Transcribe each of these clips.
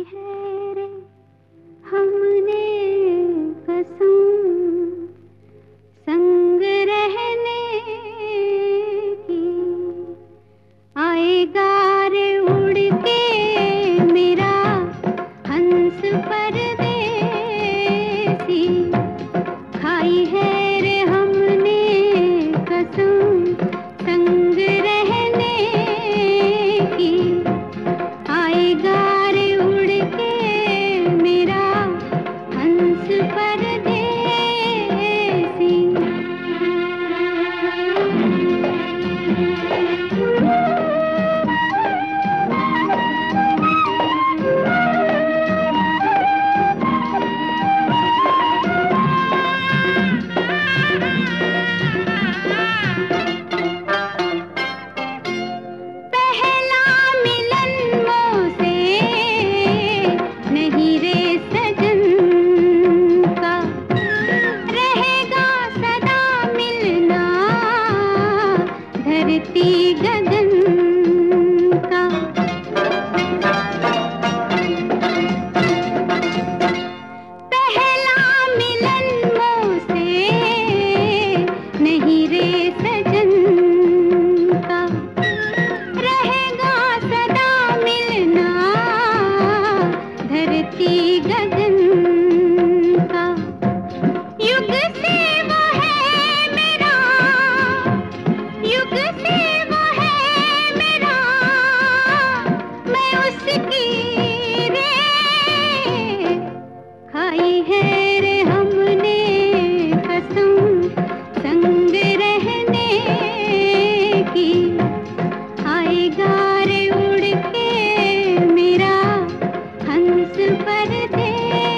है रे हमने कसम संग रहने की, आएगा रे उड़ के मेरा हंस परदेसी। खाई है रे हमने कसम संग रहने की, आएगा रे उड़ के मेरा हंस परदेसी। गगन का पहला मिलन मोसे नहीं रे सजन का, रहेगा सदा मिलना धरती गगन का। युग से वो है मेरा, युग से वो है मेरा, मैं उसकी रे। खाई है रे हमने कसम संग रहने की, आएगा रे उड़ के मेरा हंस परदेसी।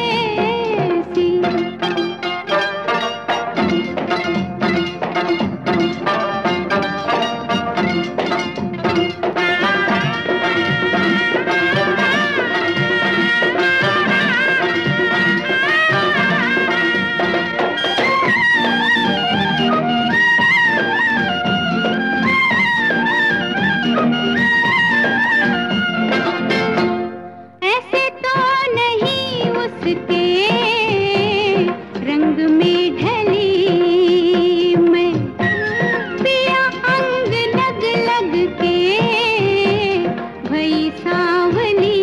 उसके रंग में ढली मैं, पिया अंग लग लग के भई सांवली।